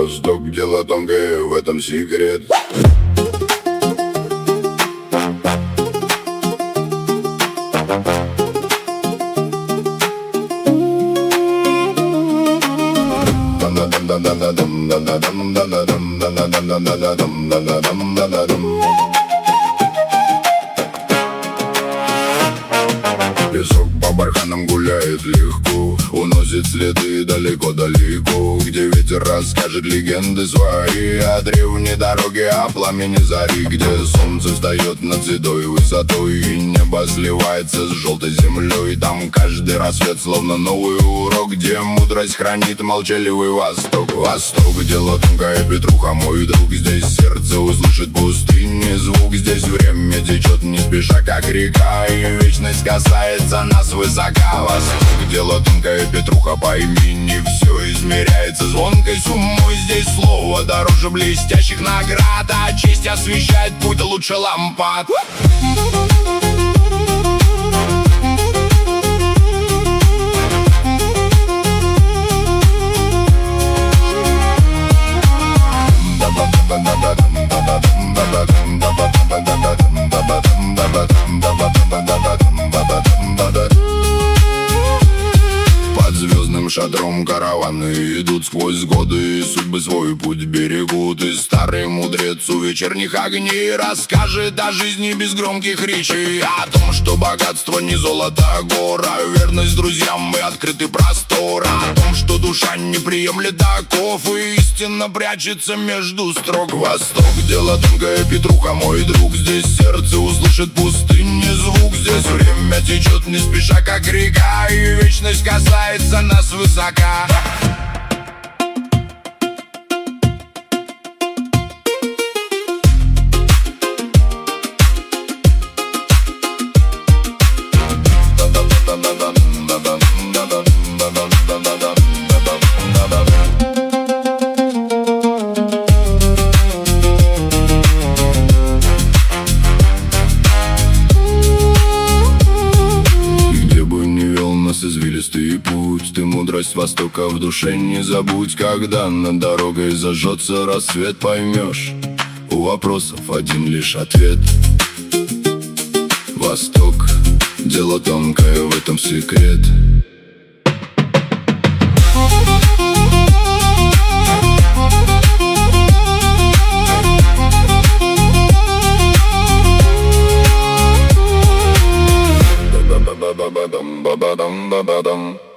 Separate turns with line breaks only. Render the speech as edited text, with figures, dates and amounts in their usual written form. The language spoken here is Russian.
Восток, дело тонкое, в этом секрет. Песок по барханам гуляет легко, уносит следы далеко-далеко, где ветер расскажет легенды свои о древней дороге, о пламени зари, где солнце встает над седой высотой и небо сливается с желтой землей. Там каждый рассвет словно новый урок, где мудрость хранит молчаливый Восток. Восток, дело тонкое, Петруха, мой друг. Здесь сердце услышит пустыни звук, здесь время течет не спеша, как река, и вечность касается нас высока. Восток, дело тонкое, Петруха, пойми, не все измеряется звонкой суммой. Здесь слово дороже блестящих наград, а честь освещает путь лучше лампад. Под звездным шатром караваны идут сквозь годы, и судьбы свой путь берегут. И старый мудрец у вечерних огней расскажет о жизни без громких речей, о том, что богатство не золото, а гора, верность друзьям и открытый простор, о том, что душа не приемлет оков и истина прячется между строк. Восток, дело тонкое, Петруха, мой друг. Здесь сердце услышит пустыни звук, здесь время течет не спеша, как река, и вечность касается нас высока. Извилистый путь, ты мудрость Востока в душе не забудь. Когда над дорогой зажжется рассвет, поймешь, у вопросов один лишь ответ. Восток, дело тонкое, в этом секрет. Ba-ba-dum, ba-ba-dum.